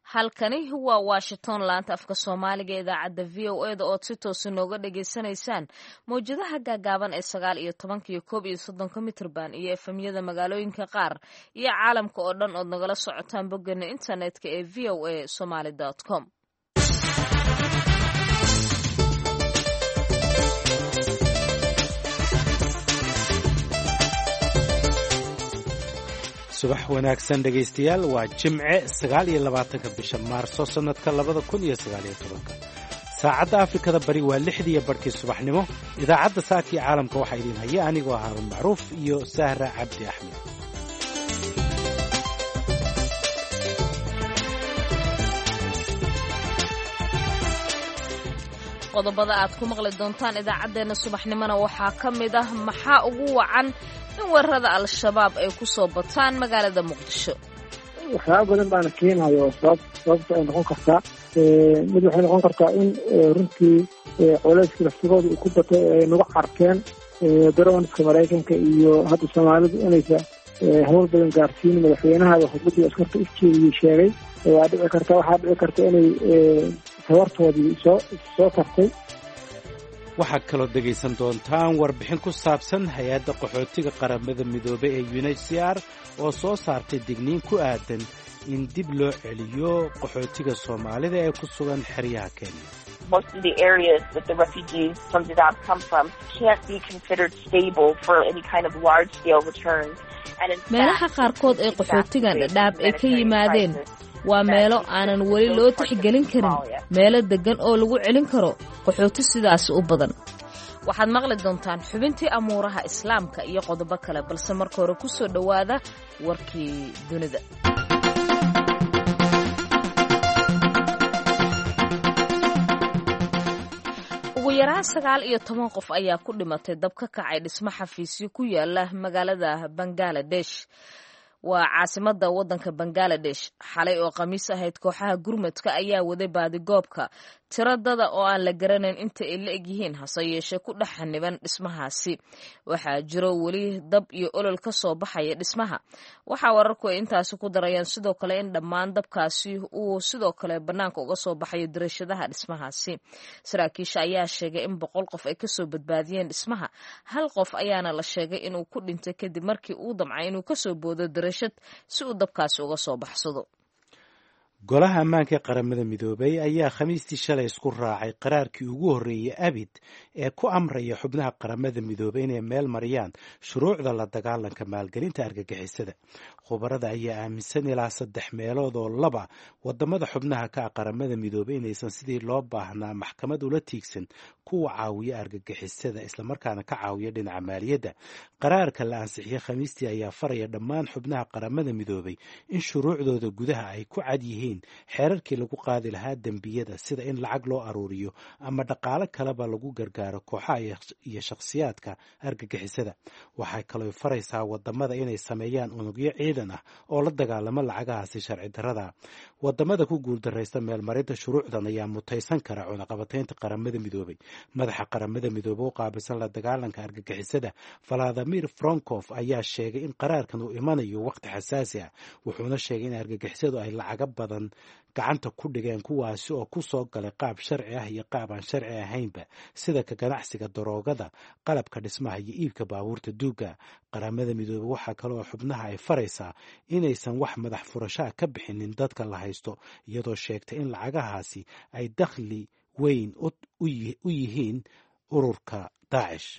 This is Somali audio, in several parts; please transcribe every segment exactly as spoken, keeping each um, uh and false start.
halkani waa Washington laanta afka Soomaaliga ee idaacadda V O A da oo si toos ah nooga dhageysanaysaan mowjadaha gaagaaban ee sagaal iyo toban iyo koob iyo soddon mitirban iyo efemyada magaalooyinka qaar iyo caalamka oo dhan oo nagala socotaan boggeena internetka ee v o a somali dot com. subax wanaagsan dhegaystayaal waa jimce sagaal iyo labaatanka bisha maarso sannadka labada kun iyo sagaal iyo tobanka saacadda afrikada bari waa lixdiiyo barhkii subaxnimo idaacadda saaka iyo caalamka waxaa idiin haya anigoo haarun macruuf iyo sahra cabdi axmed. qodobada aad ku maqli doontaan idaacaddeenna subaxnimona waxaa ka mid ah maxaa ugu wacan in weerarada al-shabaab ay ku soo bataan magaalada muqdisho. waxyaaba badan baana keenayo sabab sababta ay noqon kartaa mid waxay noqon kartaa in runtii culayska laftigooda uu ku batay ay nagu carkeen darooniska maraykanka iyo hadda soomaalidu inaysa hawl badan gaarsiin madaxweynaha xukuumadda askarta isjeediyey sheegay waa dhici karta waxaa dhici karta inay tabartoodii soo soo tartay. waxaad kaloo dhegaysan doontaan warbixin ku saabsan hay-adda qaxootiga qaramada midoobay ee U N H C R oo soo saartay digniin ku aadan in dib loo celiyo qaxootiga Soomaalida ee ku sugan xeryaha Kenya. Most of the areas that the refugees from Dadaab come from can't be considered stable for any kind of large-scale return. meelaha qaarkood ee qaxootigan Dadaab ay ka yimaadeen waa meelo aanan weli loo tixgelin karin meelo degan oo lagu celin karo qaxooti sidaas u badan. waxaad maqli doontaan xubintii amuuraha islaamka iyo qodobo kale balse marka hore ku soo dhowaada warkii dunida. ugu yaraan sagaal iyo toban qof ayaa ku dhimatay dab ka kacay dhismo xafiisyo ku yaala magaalada Bangladesh. waa caasimadda waddanka Bangladesh. xalay oo khamiis ahayd kooxaha gurmadka ayaa waday baadigoobka tiradada oo aan la garanayn inta ay la egyihiin hase yeeshee ku dhex xaniban dhismahaasi. waxaa jiro weli dab iyo olol ka soo baxaya dhismaha. waxaa wararku ay intaasi ku darayaan sidoo kale in dhammaan dabkaasi uu sidoo kale bannaanka uga soo baxayo dariishadaha dhismahaasi. saraakiisha ayaa sheegay in boqol qof ay kasoo badbaadiyeen dhismaha. hal qof ayaana la sheegay inuu ku dhintay kadib markii uu damcay inuu kasoo boodo dariishad si uu dabkaasi uga soo baxsado. golaha ammaanka ee qaramada midoobay ayaa khamiistii shalay isku raacay qaraarkii ugu horreeyey abid ee ku amraya xubnaha qaramada midoobay inay meel mariyaan shuruucda la dagaalanka maalgelinta argagixisada. khubarada ayaa aaminsan ilaa saddex meelood oo laba wadamada xubnaha ka ah qaramada midoobay inaysan sidii loo baahnaa maxkamad ula tiigsan kuwa caawiya argagixisada islamarkaana ka caawiya dhinaca maaliyadda. qaraarka la ansixiyey khamiistii ayaa faraya dhammaan xubnaha qaramada midoobay in shuruucdooda gudaha ay ku cad yihiin xeerarkii lagu qaadi lahaa dembiyada sida in lacag loo aruuriyo ama dhaqaalo kaleba lagu gargaaro kooxaha iyo shakhsiyaadka argagixisada. waxay kaloo faraysaa wadamada inay sameeyaan unugyo ciidan ah oo la dagaalamo lacagahaasi sharci darrada. wadamada ku guuldaraysta meelmarinta shuruucdan ayaa mutaysan kara cunaqabataynta qaramada midoobay. madaxa qaramada midoobay u qaabilsan la dagaalanka argagixisada Vladimir Voronkov ayaa sheegay in qaraarkan uu imanayo waqti xasaasi ah. wuxuuna sheegay in argagixisadu ay lacaga badan gacanta ku dhigeen kuwaasi oo ku soo galay qaab sharci ah iyo qaab aan sharci ahaynba sida ka ganacsiga daroogada qalabka dhismaha iyo iibka baabuurta duuga. qaramada midoobay waxaa kaloo xubnaha ay faraysaa inaysan wax madax furashaa ka bixinin dadka la haysto iyadoo sheegtay in lacagahaasi ay dakhli weyn u yihiin ururka Daacish.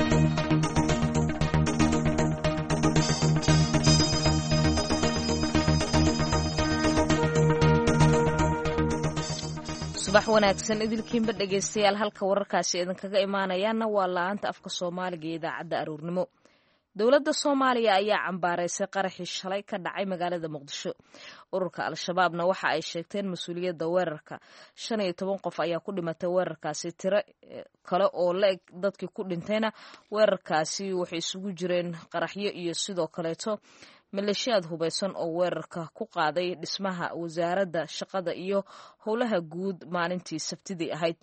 subax wanaagsan idilkiinba dhegaystayaal halka wararkaasi idinkaga imaanayaana waa la-aanta afka Soomaaliga ee idaacadda aroornimo. dowladda Soomaaliya ayaa cambaaraysay qaraxii shalay ka dhacay magaalada Muqdisho. ururka al-shabaabna waxa ay sheegteen mas-uuliyadda weerarka. shan iyo toban qof ayaa ku dhimatay weerarkaasi. tiro kale oo la eg dadkii ku dhintayna weerarkaasi waxay isugu jireen qaraxyo iyo sidoo kaleeto maleeshiyaad hubaysan oo weerarka ku qaaday dhismaha wasaaradda shaqada iyo howlaha guud maalintii Sabtidii ahayd.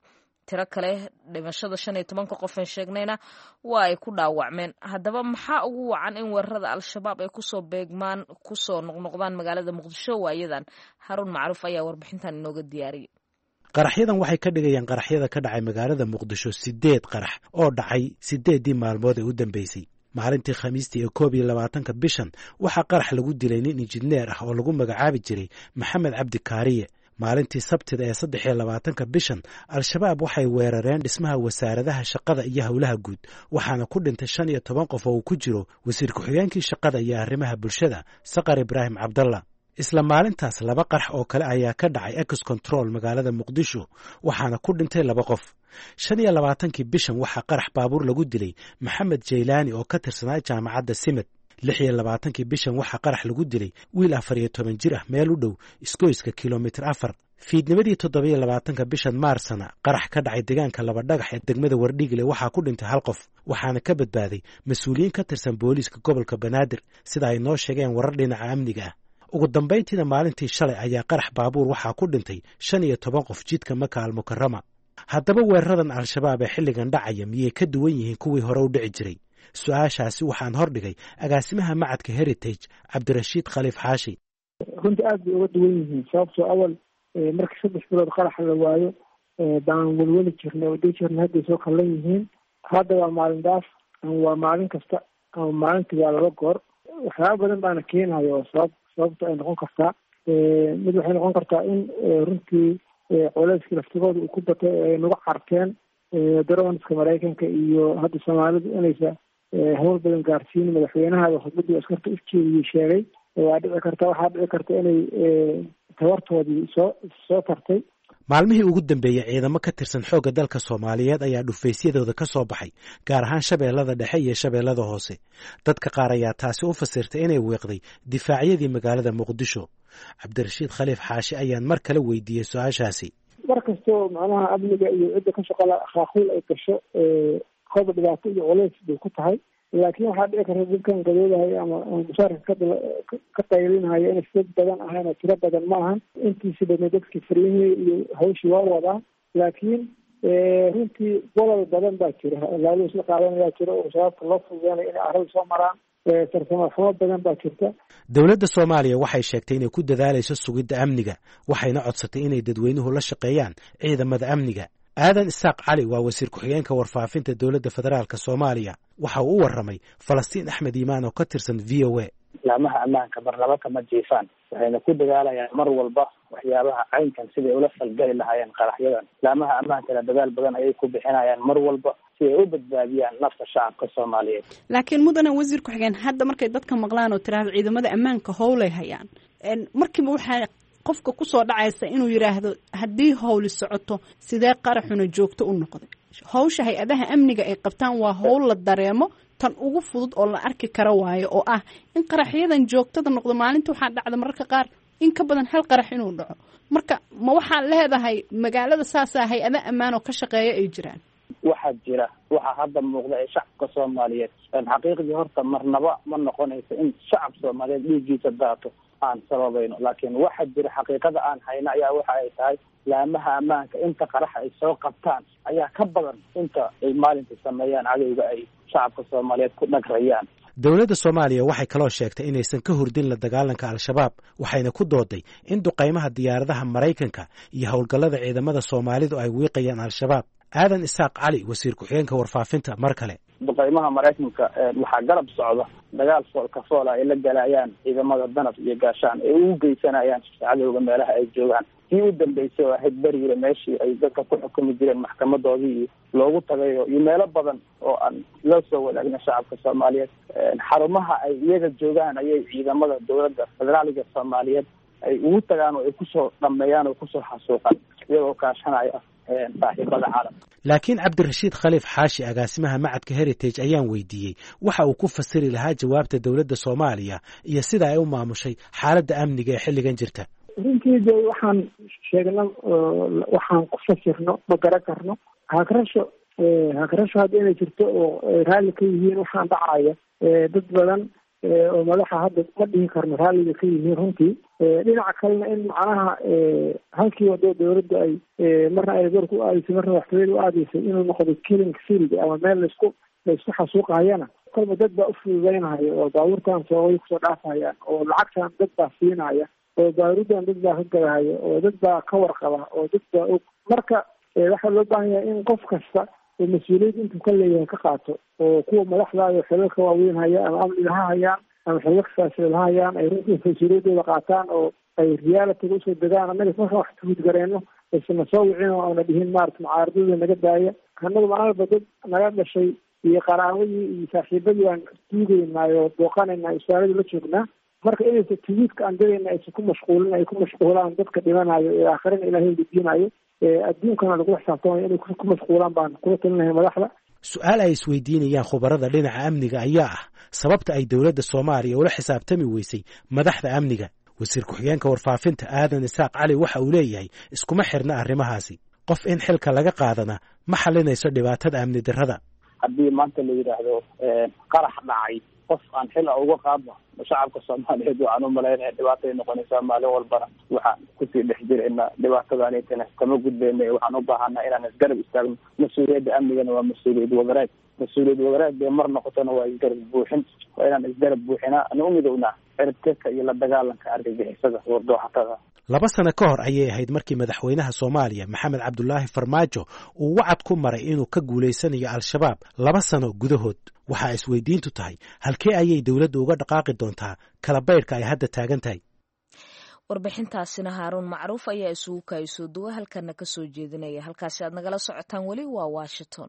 tiro kale dhimashada shan iyo tobanka qof aan sheegnayna waa ay ku dhaawacmeen. haddaba maxaa ugu wacan in weerarada al-shabaab ay kusoo beegmaan kusoo noqnoqdaan magaalada muqdisho waayadan? haruun macruuf ayaa warbixintan inooga diyaariyay. qaraxyadan waxay ka dhigayaan qaraxyada ka dhacay magaalada muqdisho sideed qarax oo dhacay sideedii maalmood ee u dambeysay. maalintii khamiistii ee koob iyo labaatanka bishan waxaa qarax lagu dilay nin injineer ah oo lagu magacaabi jiray maxamed cabdi kaariye. maalintii sabtida ee saddex iyo labaatanka bishan al-shabaab waxay weerareen dhismaha wasaaradaha shaqada iyo howlaha guud, waxaana ku dhintay shan iyo toban qof oo uu ku jiro wasiir ku-xigeenkii shaqada iyo arrimaha bulshada saqar ibraahim cabdalla. isla maalintaas laba qarax oo kale ayaa ka dhacay ex control magaalada muqdisho, waxaana ku dhintay laba qof. shan iyo labaatankii bishan waxaa qarax baabuur lagu dilay maxamed jaylaani oo ka tirsanaa jaamacadda simad. lix iyo labaatankii bishan waxaa qarax lagu dilay wiil afar iyo toban jir ah meel u dhow isgoyska kilomitir afar. fiidnimadii toddobiyo labaatanka bishan maarsana qarax ka dhacay deegaanka laba dhagax ee degmada wardhiigle waxaa ku dhintay hal qof, waxaana ka badbaaday mas-uuliyiin ka tirsan booliiska gobolka banaadir sida ay noo sheegeen warar dhinaca amniga ah. ugu dambayntiina maalintii shalay ayaa qarax baabuur waxaa ku dhintay shan iyo toban qof jidka maka almukarama. haddaba weeraradan al-shabaab ee xilligan dhacaya miyay ka duwan yihiin kuwii hore u dhici jiray? su-aashaasi waxaan hordhigay agaasimaha macadka heritage cabdirashiid khaliif xaashi. runtii aad bay uga duwan yihiin, sababtoo awal markii saddex bilood qarax la waayo baan welweli jirnay oo dhihi jirnay hadday soo kallan yihiin. hadda waa maalin dhaaf ama waa maalin kasta ama maalintii waa laba goor. waxyaaba badan baana keenayo oo sabab sababta ay noqon kartaa. mid waxay noqon kartaa in runtii culeyskii laftigooda uu ku batay ay nagu carteen darooniska maraykanka iyo hadda soomaalidu inaysa hawl badan gaarsiin. madaxweynaha khudbadii askarta ifjeediyey sheegay waa dhici karta waxaa dhici karta inay tabartoodii soo soo tartay. maalmihii ugu dambeeyey ciidamo ka tirsan xoogga dalka Soomaaliyeed ayaa dhufaysyadooda ka soo baxay, gaar ahaan shabeellada dhexe iyo shabeellada hoose. dadka qaar ayaa taasi u fasirtay inay weeqday difaacyadii magaalada muqdisho. cabdirashiid khaliif xaashi ayaan mar kale weydiiyey su-aashaasi. mar kastoo macnaha amniga iyo cidda ka shaqala khaakhul ay gasho qodob dhibaato iyo culays bay ku tahay, laakiin waxaa dhici karta dadkan gadoodahay ama mushaarka ka qaylinaya inay sid badan ahayn oo tiro badan ma ahan. intiisi badna dadkii faryihii iyo hawshii waa wadaa, laakiin runtii bolol badan baa jira, laalo isla qaadanayaa jira oo shabaabka loo fududeenayo inay arada soo maraan. tartamaxumo badan baa jirta. dowladda Soomaaliya waxay sheegtay inay ku dadaalayso sugidda amniga, waxayna codsatay inay dadweynuhu la shaqeeyaan ciidamada amniga. aadan isaaq cali waa wasiir ku-xigeenka warfaafinta dowladda federaalka Soomaaliya. waxa uu u warramay Falastiin Axmed Iimaan oo ka tirsan V O A. laamaha ammaanka marnaba kama jiifaan, waxayna ku dadaalayaan mar walba waxyaabaha caynkan siday ula falgali lahaayeen qaraxyadan. laamaha ammaankana dadaal badan ayay ku bixinayaan mar walba si ay u badbaadiyaan nafta shacabka Soomaaliyeed. laakiin mudane wasiir ku-xigeen, hadda markay dadka maqlaan oo tiraahdo ciidamada ammaanka howlay hayaan, markiiba waxaa qofka ku soo dhacaysa inuu yiraahdo haddii howli socoto sidee qaraxuna joogto u noqday. hawsha hay-adaha amniga ay qabtaan waa howl la dareemo, tan ugu fudud oo la arki kara waayo, oo ah in qaraxyadan joogtada noqdo. maalinta waxaa dhacda mararka qaar in ka badan hal qarax inuu dhaco. marka ma waxaad leedahay magaalada saasaa hay-ada ammaan oo ka shaqeeya ay jiraan? waxaa jira waxaa hadda muuqda ee shacabka Soomaaliyeed xaqiiqdii horta marnaba ma noqonayso in shacab Soomaaliyeed dhiiggiisa daato aan sababayno, laakiin waxaa jira xaqiiqada aan hayna ayaa waxa ay tahay laamaha ammaanka inta qaraxa ay soo qabtaan ayaa ka badan inta ay maalintii sameeyaan cadowga ay shacabka Soomaaliyeed ku dhagrayaan. dowladda Soomaaliya waxay kaloo sheegtay inaysan ka hurdin la dagaalanka al-shabaab, waxayna ku dooday in duqaymaha diyaaradaha Maraykanka iyo howlgallada ciidamada Soomaalidu ay wiiqayaan al-shabaab. aadan isaaq cali wasiir ku-xigeenka warfaafinta mar kale. duqaymaha Maraykanka waxaa garab socda dagaal foolka fool ay la galayaan ciidamada danab iyo gaashaan ay ugu geysanayaan cadowga meelaha ay joogaan. kii u dambeysay oo ahayd beriire meeshii ay dadka ku xukumi jireen maxkamadoodii loogu tagayo iyo meelo badan oo aan loo soo wadaagna shacabka Soomaaliyeed. xarumaha ay iyaga joogaan ayay ciidamada dowladda federaaliga Soomaaliyeed ay ugu tagaan oo ay kusoo dhameeyaan oo kusoo xasuuqaan iyagoo kaashanaya saaxiibada caalamka. laakiin cabdirashiid khaliif xaashi agaasimaha macadka heritage ayaan weydiiyey waxa uu ku fasiri lahaa jawaabta dowladda Soomaaliya iyo sida ay u maamushay xaaladda amniga ee xilligan jirta. runtii de waxaan sheegna waxaan ku fasirno ma garan karno. hakarasho hakarasho hadda inay jirto oo raalli ka yihiin waxaan dhacaya. dad badan oo madaxa hadda ma dhihi karno raalliga ka yihiin runtii dhinaca kalena in macnaha halkii wado dawladda ay marna ay goor ku aadaysay marna waxtooyada u aadaysay inuu noqdo killing field ama meel laisku laisku xasuuqahayana kolba dad baa ufududeynaya oo baabuurtan soogay kusoo dhaafayaan oo lacagtan dad baa siinaya oo baaruudan dad baa ka gadahaya oo dad baa ka warqaba oo dad baa og marka waxaa loo baahan yahay in qof kasta oo mas-uuliyad intuu ka leeyahay ka qaato oo kuwa madaxda iyo xilalka waaweyn haya ama amniga ha hayaan ama xilalka siyaasiyeed ha hayaan ay runtii mas-uuliyadooda qaataan oo ay realitiga usoo degaan annaga marka wax tuudgareeno aysana soo wicin oo aana dhihin maarata mucaaradada naga daaya annaga maalba dad naga dhashay iyo qaraawadii iyo saaxiibadii aan duugeynaayo booqanaynaa isaalada la joognaa marka inaysa tuwiidka aan dadayna aysan ku mashquulin ay ku mashquulaan dadka dhimanayo ee aakhirana ilaahay weydiinayo adduunkana lagula xisaabtamayo inay ku mashquulaan baan kula talinahay madaxda su-aal ay isweydiinayaan khubarada dhinaca amniga ayaa ah sababta ay dowladda soomaaliya ula xisaabtami weysay madaxda amniga wasiir ku-xigeenka warfaafinta aadan isaaq cali waxa uu leeyahay iskuma xirna arrimahaasi qof in xilka laga qaadana ma xalinayso dhibaatada amni darrada haddii maanta la yidhaahdo qarax dhacay qof aan xil a uga qaadno shacabka soomaaliyeed waxaan u malaynaya dhibaatay noqonaysaa maalin walbana waxaan kusii dhex jirayna dhibaatadaanitana kama gudbayna waxaan u baahanaa inaan isgarab istaagno mas-uuliyadda amnigana waa mas-uuliyad wadareed mas-uuliyad wadareed dee mar noqotona waa isgarab buuxin waa inaan isgarab buuxinaa ana u midownaa ciribtirka iyo la dagaalanka argagixisada wardooxatada laba sano ka hor ayay ahayd markii madaxweynaha soomaaliya maxamed cabdulaahi farmaajo uu wacad ku maray inuu ka guulaysanayo al-shabaab laba sano gudahood waxaa isweydiintu tahay halkee ayay dowladda uga dhaqaaqi doontaa kala baydhka ay hadda taagan tahay warbixintaasina haaruun macruuf ayaa isugu kaayso duwa halkana ka soo jeedinaya halkaasi aad nagala socotaan weli waa washington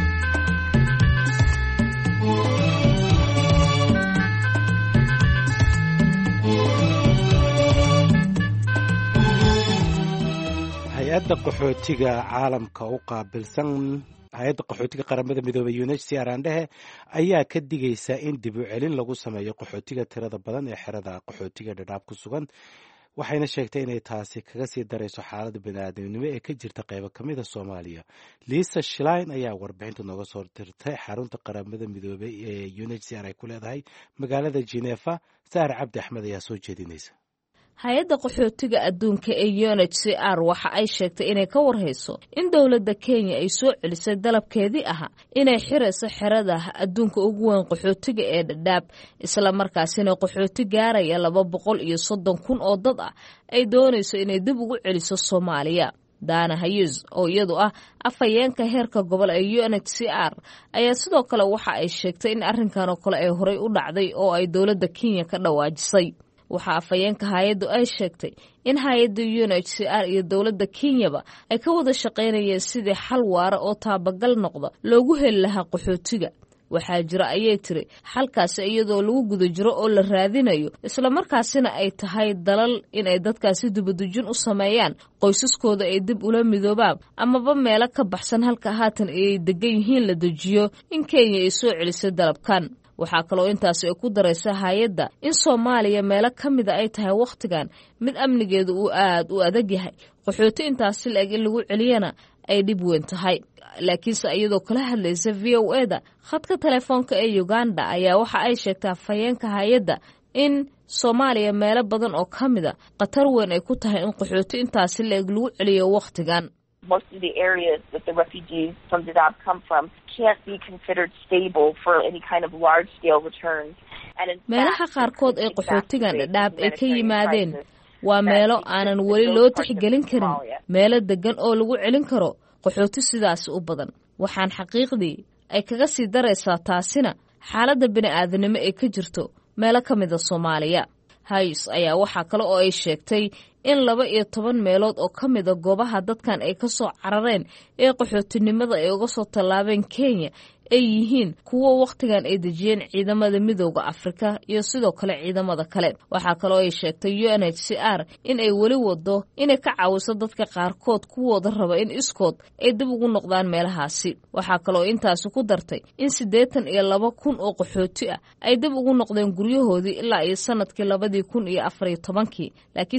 hay-adda qaxootiga caalamka u qaabilsan hay-adda qaxootiga qaramada midoobey u n h c r aandhehe ayaa ka digaysa in dib u celin lagu sameeyo qaxootiga tirada badan ee xerada qaxootiga dhadhaab ku sugan waxayna sheegtay inay taasi kaga sii darayso xaaladda baniaadamnimo ee ka jirta qaybo ka mida soomaaliya liisa shlein ayaa warbixinta nooga soo dirtay xarunta qaramada midoobey ee u n h c r ay ku leedahay magaalada genefa sahar cabdi axmed ayaa soo jeedinaysa hay-adda qaxootiga adduunka ee u n h c r waxa ay sheegtay inay ka warhayso in dowladda kenya ay soo celisay dalabkeedii ahaa inay xirayso xerada adduunka ugu weyn qaxootiga ee dhadhaab isla markaasina qaxooti gaaraya laba boqol iyo soddon kun oo dad ah ay doonayso inay dib ugu celiso soomaaliya daana hayes oo iyadu ah afhayeenka heerka gobol ee u n h c r ayaa sidoo kale waxa ay sheegtay in arrinkan oo kale ay horey u dhacday oo ay dowladda kenya ka dhawaajisay waxaa afhayeenka hay-addu ay sheegtay in hay-adda u n h c r iyo dowladda kenyaba ay ka wada shaqaynayeen sidii xal waara oo taabagal noqda loogu heli lahaa qaxootiga waxaa jira ayay tiri xalkaasi iyadoo lagu guda jiro oo la raadinayo islamarkaasina ay tahay dalal inay dadkaasi dibadujin u sameeyaan qoysaskooda ay dib ula midoobaan amaba meelo ka baxsan halka haatan ay degan yihiin la dejiyo in kenya ay soo celisay dalabkan waxaa kaloo intaasi ay ku daraysa hay-adda in soomaaliya meelo ka mida ay tahay wakhtigan mid amnigeedu uu aad u adag yahay qaxooti intaasi la-eg in lagu celiyana ay dhib weyn tahay laakiinse iyadoo kala hadlaysa v o e da khadka telefoonka ee uganda ayaa waxa ay sheegtaa afhayeenka hay-adda in soomaaliya meelo badan oo ka mida khatar weyn ay ku tahay in qaxooti intaasi la-eg lagu celiyo wakhtigan most of the areas that the refugees from Dadaab come from can't be considered stable for any kind of large-scale returns. meelaha qaarkood ee qaxootigan dhadhaab ay ka yimaadeen waa meelo aanan weli loo tixgelin karin meelo degan oo lagu celin karo qaxooti sidaasi u badan waxaan xaqiiqdii ay kaga sii daraysaa taasina xaaladda bini'aadanimo ee ka jirto meelo ka mida soomaaliya hayes ayaa waxaa kale oo ay sheegtay in laba iyo toban meelood oo ka mida goobaha dadkan ay ka soo carareen ee qaxootinimada ay uga soo tallaabeen kenya ay yihiin kuwo wakhtigan ay dejiyeen ciidamada midooda afrika iyo sidoo kale ciidamada kale waxaa kaloo ay sheegtay u n h c r in ay weli wado inay ka caawiso dadka qaarkood kuwooda raba in iskood ay dib ugu noqdaan meelahaasi waxaa kaloo intaasi ku dartay in siddeetan iyo laba kun oo qaxooti ah ay dib ugu noqdeen guryahoodii ilaa iyo sanadkii labadii kun iyo afariyo tobankii laakiinse waxa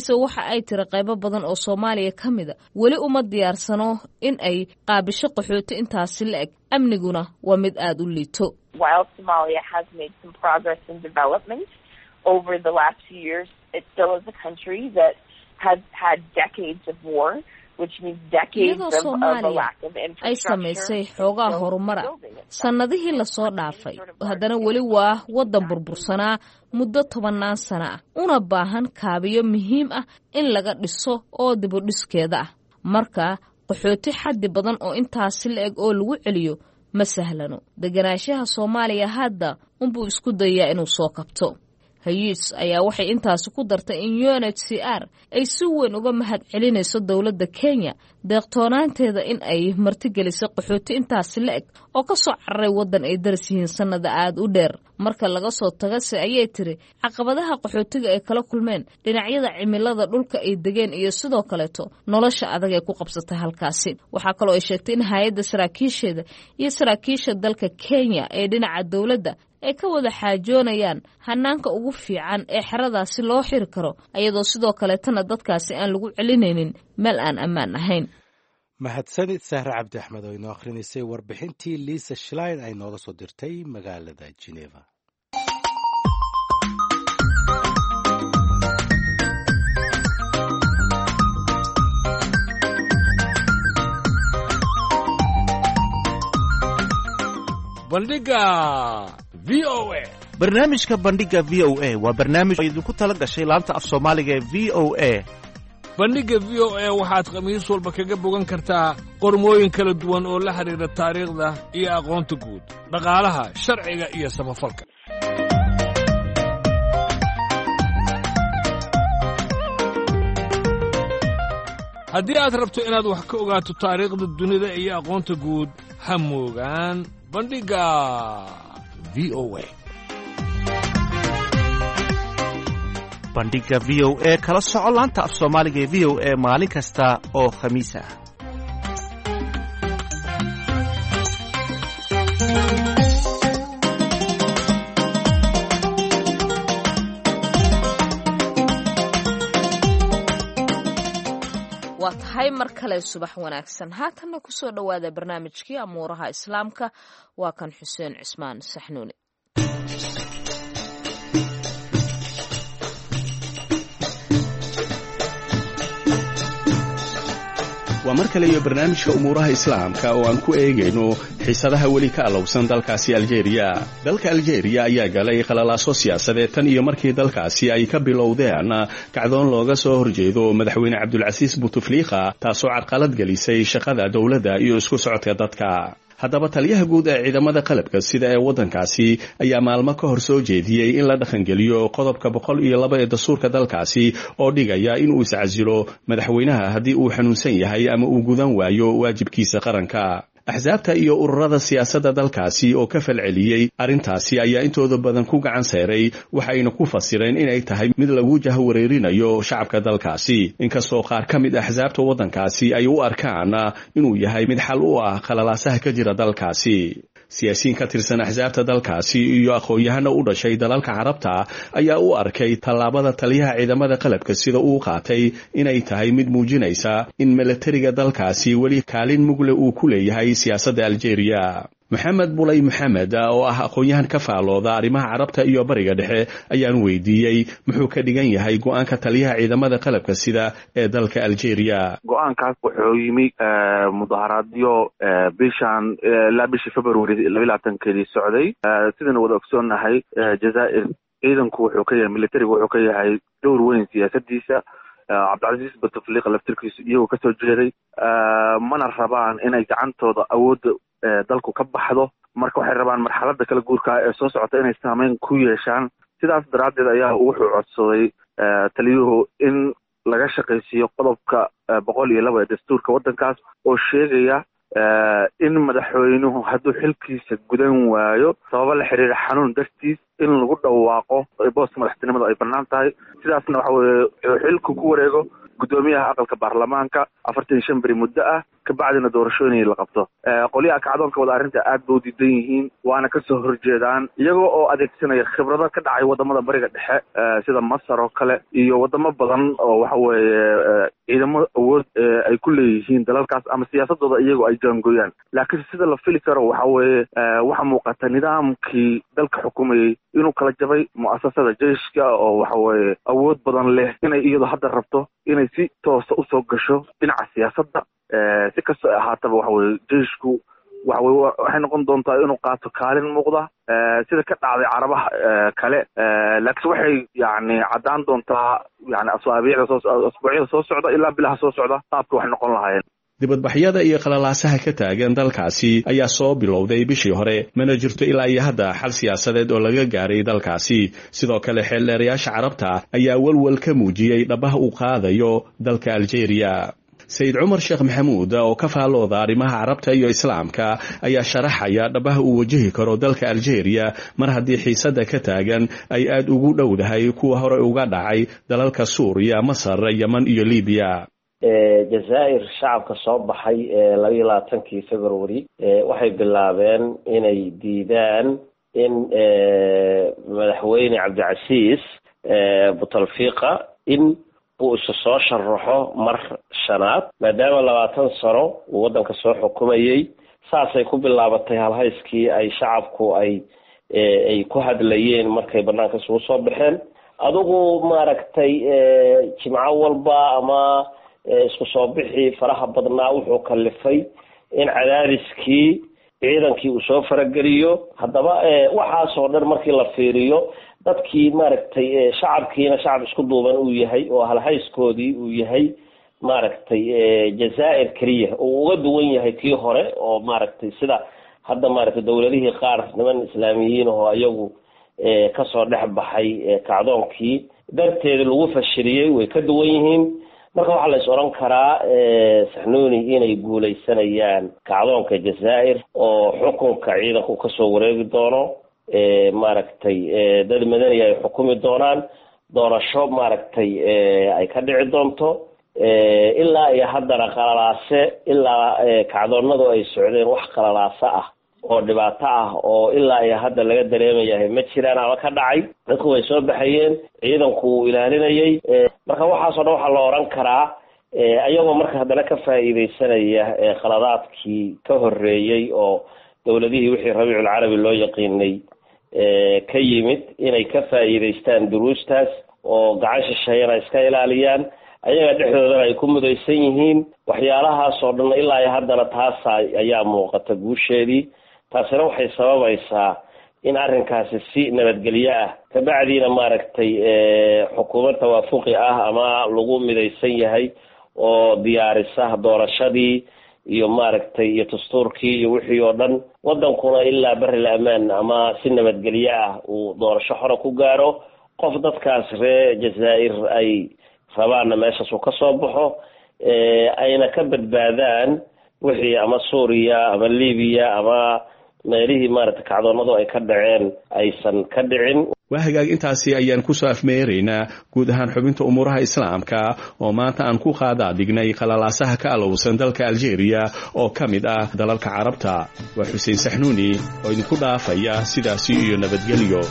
ay tiri qaybo badan oo Soomaaliya ka mid ah weli uma diyaarsano in ay qaabisho qaxooti intaasi la eg amniguna waa mid aad u liito. While Somalia has made some progress in development over the last few years, it still is a country that has had decades of war. iyadoo Soomaaliya ay samaysay xoogaa horumara sannadihii la soo dhaafay haddana weli waa waddan burbursanaa muddo tobannaan sano ah una baahan kaabiyo muhiim ah in laga dhiso oo dib u dhiskeeda ah marka qaxooti xaddi badan oo intaasi la eg oo lagu celiyo ma sahlano deganaanshaha Soomaaliya hadda unbuu isku dayaa inuu soo kabto. Hayes ayaa waxay intaas ku dartay in U N H C R ay si weyn uga mahad celinayso dawladda Kenya deeqtoonaanteeda in ay martigelisay qaxooti intaas la eg oo ka soo cararay waddan ay daris yihiin sanada aad u dheer marka laga soo tagase ayay tiri caqabadaha qaxootiga ay kala kulmeen dhinacyada cimilada dhulka ay degeen iyo sidoo kaleeto nolosha adag ee ku qabsatay halkaasi. Waxa kale oo ay sheegtay in hay'adda saraakiisheeda iyo saraakiisha dalka Kenya ee dhinaca dawladda ay ka wada xaajoonayaan hanaanka ugu fiican ee xeradaasi loo xiri karo ayadoo sidoo kale tana dadkaasi aan lagu celinaynin meel aan ammaan ahayn. mahadsanid Sahra Cabdi Axmed oo inoo akhrinisay warbixintii Lisa Schlein ay nooga soo dirtay magaalada Geneva. bandhiga V O A. barnaamijka bandhiga V O A waa barnaamij idinku tala gashay laanta af Soomaaliga ee V O A. bandhiga V O A waxaad khamiis walba kaga bogan kartaa qormooyin kala duwan oo la xiriira taariikhda iyo aqoonta guud, dhaqaalaha, sharciga iyo samafalka. haddii aad rabto inaad wax ka ogaato taariikhda dunida iyo aqoonta guud, ha moogaan bandhiga V O A. bandhiga V O A kala soco laanta af Soomaaliga ee V O A maalin kasta oo khamiis ah. waa tahay mar kale subax wanaagsan haatanna ku soo dhawaada barnaamijkii amuuraha islaamka waa kan Xuseen Cismaan Saxnuuni. waa mar kale iyo barnaamijka umuuraha islaamka oo aan ku eegayno xiisadaha weli ka alowsan dalkaasi Algeria. dalka Algeria ayaa galay qalalaaso siyaasadeed tan iyo markii dalkaasi ay ka bilowdeen kacdoon looga soo horjeedo madaxweyne Cabdulcasiis Bouteflika taasoo carqalad gelisay shaqada dawladda iyo isku socodka dadka. haddaba taliyaha guud ee ciidamada qalabka sida ee waddankaasi ayaa maalmo ka hor soo jeediyey in la dhaqangeliyo qodobka boqol iyo laba ee dastuurka dalkaasi oo dhigaya in uu iscasilo madaxweynaha haddii uu xanuunsan yahay ama uu gudan waayo waajibkiisa qaranka. axsaabta iyo ururada siyaasadda dalkaasi oo ka falceliyey arrintaasi ayaa intooda badan ku gacan seeray waxayna ku fasireen inay tahay mid lagu jahwareerinayo shacabka dalkaasi, inkastoo qaar ka mid axsaabta waddankaasi ay u arkaan inuu yahay mid xal u ah qalalaasaha ka jira dalkaasi. siyaasiyiin ka tirsan axsaabta dalkaasi iyo aqoon-yahano u dhashay dalalka carabta ayaa u arkay tallaabada taliyaha ciidamada qalabka sida uu qaatay inay tahay mid muujinaysa in milatariga dalkaasi weli kaalin mugle uu ku leeyahay siyaasadda Algeria. maxamed bulay maxamed oo ah aqoon-yahan ka faalooda arrimaha carabta iyo bariga dhexe ayaan weydiiyey muxuu ka dhigan yahay go-aanka taliyaha ciidamada qalabka sida ee dalka Algeria. go-aankaas wuxuu yimi mudaharaadyo bishan ilaa bishii February laba iyo labaatankeedii socday. sidana wada ogsoonahay Jazaa'ir ciidanku wuxuu ka yahay militarigu wuxuu ka yahay dowr weyn siyaasadiisa. Cabdulcasiis Bouteflika laftirkiisu iyagoo ka soo jeeday mana rabaan inay gacantooda awoodda dalku ka baxdo, marka waxay rabaan marxaladda kala guurka ee soo socota inay saameyn ku yeeshaan. sidaas daraaddeed ayaa wuxuu codsaday taliyuhu in laga shaqaysiiyo qodobka boqol iyo laba ee dastuurka waddankaas oo sheegaya in madaxweynuhu hadduu xilkiisa gudan waayo sababo la xiriira xanuun dartiis in lagu dhawaaqo booska madaxtinimada ay bannaan tahay. sidaasna waxa weeye xilku ku wareego guddoomiyaha aqalka baarlamaanka afartan iyo shan beri muddo ah kabacdina doorashooyin la qabto qolyaha kacdoonka wada arrinta aad bay u diidan yihiin waana kasoo horjeedaan iyagoo oo adeegsanaya khibrado ka dhacay wadamada bariga dhexe sida masar oo kale iyo wadamo badan oo waxa weeye ciidamo awood ay ku leeyihiin dalalkaas ama siyaasadooda iyagoo ay jaangooyaan laakiin sida la fili karo waxa weeye waxa muuqata nidaamkii dalka xukumayay inuu kala jabay mu'asasada jeyshka oo waxa weeye awood badan leh inay iyadoo hadda rabto inay si toosa usoo gasho dhinaca siyaasadda si kastoo ahaataba waxa weye jeyshku waxa weye waxay noqon doontaa inuu qaato kaalin muuqda sida ka dhacday carabaha kale laakiin waxay yani caddaan doontaa yani asaabiicda soo asbuucyada soo socda ilaa bilaha soo socda qaabka waxay noqon lahaayeen dibadbaxyada iyo qalalaasaha ka taagan dalkaasi ayaa soo bilowday bishii hore mana jirto ilaa iyo hadda xal siyaasadeed oo laga gaaray dalkaasi sidoo kale xeeldheerayaasha carabta ayaa walwal ka muujiyey dhabaha uu qaadayo dalka aljeeriya sayid cumar sheekh maxamuud oo ka faallooda arrimaha carabta iyo islaamka ayaa sharaxaya dhabaha uu wajahi karo dalka aljeeriya mar haddii xiisadda ka taagan ay aad ugu dhowdahay kuwa hore uga dhacay dalalka suuriya masar yeman iyo libiya jazaa'ir shacabka soo baxay ee laba iyo labaatankii february waxay bilaabeen inay diidaan in madaxweyne cabdicasiis butalfiqa in uu isu soo sharaxo mar shanaad maadaama labaatan sano uu waddanka soo xukumayey saasay ku bilaabatay halhayskii ay shacabku ay ay ku hadlayeen markay banaanka isugu soo baxeen adigu maaragtay jimco walba ama isku soo bixi faraha badnaa wuxuu kalifay in cadaadiskii ciidankii uu soo farageliyo haddaba waxaasoo dhan markii la fiiriyo dadkii maaragtay shacabkiina shacab isku duuban uu yahay oo halhayskoodii uu yahay maaragtay jazaa'ir keliya uu uga duwan yahay kii hore oo maaragtay sida hadda maaragtay dowladihii qaar niman islaamiyiin oo iyagu kasoo dhex baxay kacdoonkii darteeda lagu fashiliyey way ka duwan yihiin marka waxaa la is oran karaa saxnuuni inay guulaysanayaan kacdoonka jazaa'ir oo xukunka ciidanku kasoo wareegi doono maaragtay dad madani ay xukumi doonaan doorasho maaragtay ay ka dhici doonto ilaa iyo haddana qalalaase ilaa kacdoonadu ay socdeen wax qalalaase ah oo dhibaato ah oo ilaa iyo hadda laga dareemayahay ma jiraan ama ka dhacay dadku way soo baxayeen ciidanku uu ilaalinayay marka waxaasoo dhan waxaa la oran karaa ayagoo marka haddana ka faa'iidaysanaya qaladaadkii ka horreeyey oo dowladihii wixii rabiicul carabi loo yaqiinay ka yimid inay ka faa'iidaystaan duruustaas oo gacan shisheeyana iska ilaaliyaan ayaga dhexdoodana ay ku mudaysan yihiin waxyaalahaasoo dhan ilaa iyo haddana taasa ayaa muuqata guusheedii taasina waxay sababaysaa in arrinkaasi si nabadgelyo ah kabacdiina maaragtay xukuumad tawaafuqi ah ama lagu midaysan yahay oo diyaarisa doorashadii iyo maaragtay iyo dastuurkii iyo wixii oo dhan waddankuna ilaa bari la-amaan ama si nabadgelyo ah uu doorasho xora ku gaaro qof dadkaas reer jazaa'ir ay rabaanna meeshaas uu ka soo baxo ayna ka badbaadaan wixii ama suuriya ama libiya ama meelihii maaragtay kacdoonadu ay ka dhaceen aysan ka dhicin waa hagaag intaasi ayaan ku soo afmeeraynaa guud ahaan xubinta umuuraha islaamka oo maanta aan ku qaadaa dhignay qalalaasaha ka alowsan dalka aljeeriya oo ka mid ah dalalka carabta waa xuseen saxnuuni oo idinku dhaafaya sidaasi iyo nabadgelyo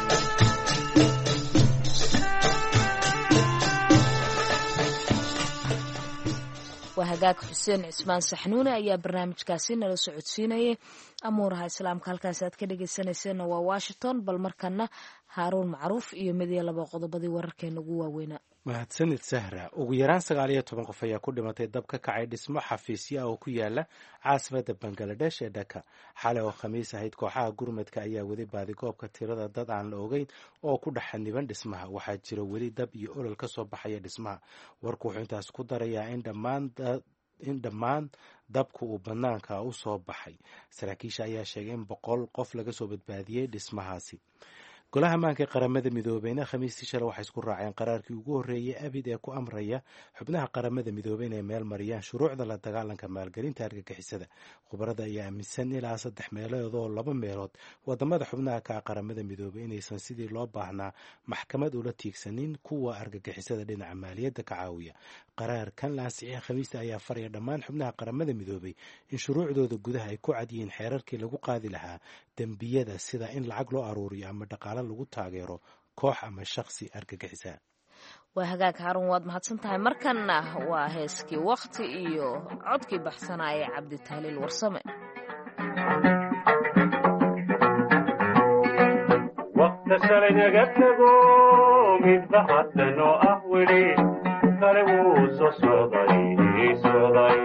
hagaag xuseen cismaan saxnuune ayaa barnaamijkaasi nala socodsiinayay amuuraha islaamka halkaasi aad ka dhegeysaneyseenna waa washington bal markana haaruun macruuf iyo mid iyo laba qodobadii wararkeena ugu waaweynaa mahadsanid sahra ugu yaraan sagaal iyo toban qof ayaa ku dhimatay dab ka kacay dhismo xafiisyo ah oo ku yaala caasimada bangaladesh ee dhaka xalay oo khamiis ahayd kooxaha gurmadka ayaa weli baadigoobka tirada dad aan la ogeyn oo ku dhex xaniban dhismaha waxaa jira weli dab iyo olol ka soo baxaya dhismaha warku wuxuu intaas ku darayaa in dhammaan in dhammaan dabku uu banaanka u soo baxay saraakiisha ayaa sheegay in boqol qof laga soo badbaadiyey dhismahaasi golaha ammaanka ee qaramada midoobeyna khamiistii shalay waxay isku raaceen qaraarkii ugu horreeyey abid ee ku amraya xubnaha qaramada midoobey inay meel mariyaan shuruucda la dagaalanka maalgelinta argagixisada. khubarada ayaa aaminsan ilaa saddex meelood oo laba meelood wadamada xubnaha ka qaramada midoobey inaysan sidii loo baahnaa maxkamad ula tiigsanin kuwa argagixisada dhinaca maaliyadda ka caawiya. qaraarkan la ansixiyay khamiista ayaa faraya dhammaan xubnaha qaramada midoobey in shuruucdooda gudaha ay ku cad yihiin xeerarkii lagu qaadi lahaa dembiyada sida in lacag loo aruuriyo ama dhaqaale lagu taageero koox ama shakhsi argagixisa. waa hagaag haarun waad mahadsan tahay. markanna waa heeskii wakhti iyo codkii baxsanaya cabditahliil warsame. waqta shalay naga tago midba haddan oo ah weli kale wuu soo socday socday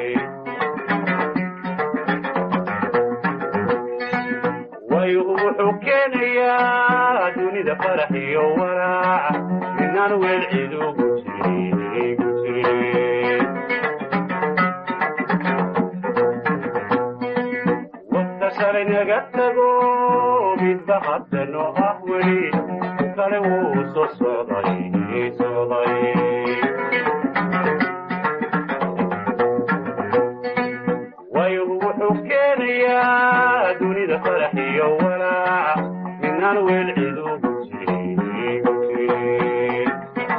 wayu wuxuu keenayaa dunida farax iyo walaac midnaan weel cid ugu jirin ugu jirin waqta shalay naga tago midba haddan oo ah weli kale wuu soo socday socday wayu wuxuu keenayaa dunida farax iyo walaac midnaan weel cid ugu jirin ugu jirin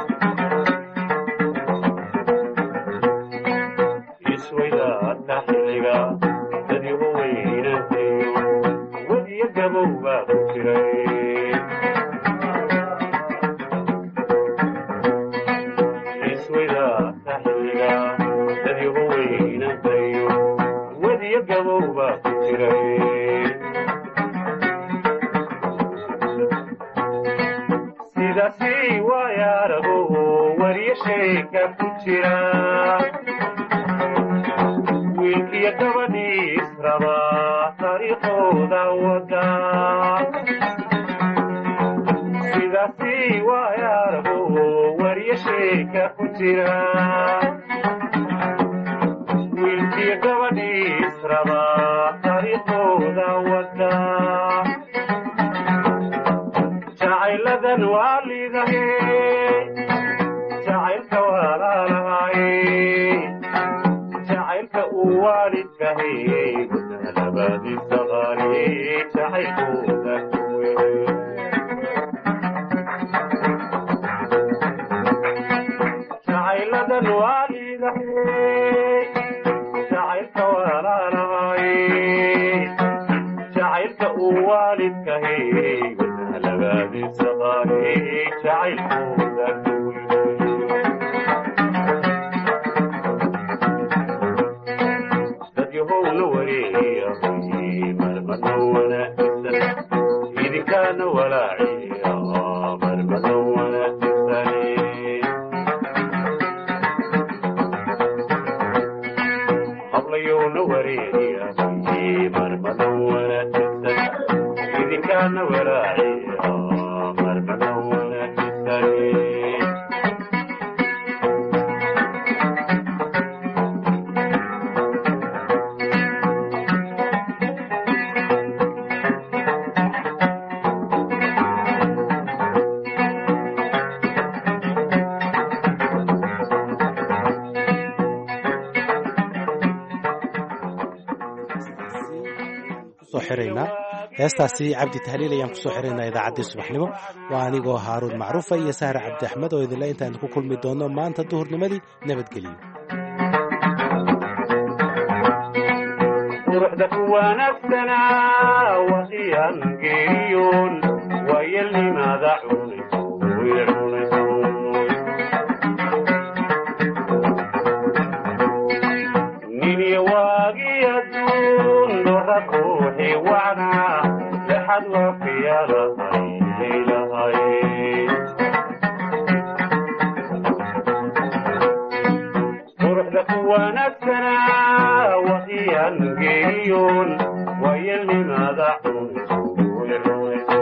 isweydaadka xilliga dadyoba weynantayo wadiyo gabow baa ku jiray isweydaadka xilliga dadyoba weynantayo wadiyo gabow baa ku jiray sidaasi waayaarago wariyo sheeka ku jira wiilkiyo gabadhii israba taariikhooda wada sidaasi waayaarago wariyo sheeka ku jira wiilkiyo gabadhii israba taariikhooda wada jacayladan waa liidahe jacaylka walaalahay jacaylka uu waalidkahay gudaha labaadiisa qaali jacaylkooda kuwey jacayladan waa liidahe jacaylka walaalahay jacaylka uu waalidkahay labaadiisa qaali jacaylkooda kuwey dadyahowna wareeyay marmada wanaagsan idinkaana walaaciya marmada wanaagsan hablayowna wareeyay marmada wanaagsan idinkaana walaaciya marmada wanaagsan heestaasi cabdi tahliil ayaan kusoo xiraynaa idaacaddii subaxnimo. waa anigoo haaruun macruufa iyo sahre cabdi axmed oo idinle intaan ku kulmi doonno maanta duhurnimadii nabadgelyo. quruxda ku wanaagsanaa waqiyaan geeriyoon waayelnimaada cunayso cunayso niniyo waagii adduun dora ruuxii wacnaa lexad waafiya lahay lahay quruxda ku wanaagsanaa waqiyaan geeriyoon waayelnimaada cunayso cunayso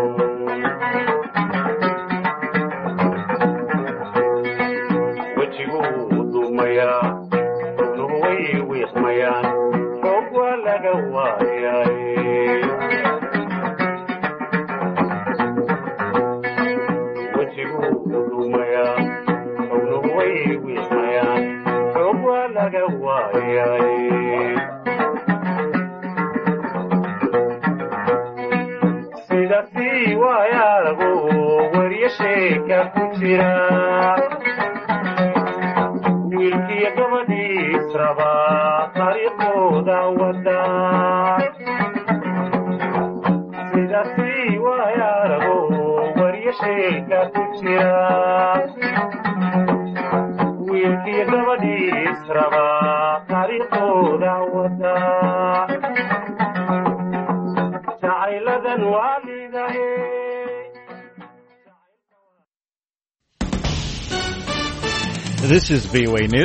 wejiguu dumayaa rugnuhu way wiiqmayaan xoog waa laga waayay jira wiilkiyo gabadhiis rabaa taariikhooda wada sidaasi waayaarago wariyo sheeka ku jira wiilkiyo gabadhiis rabaa taariikhooda wada jacayladan waalidahe. This is V O A News.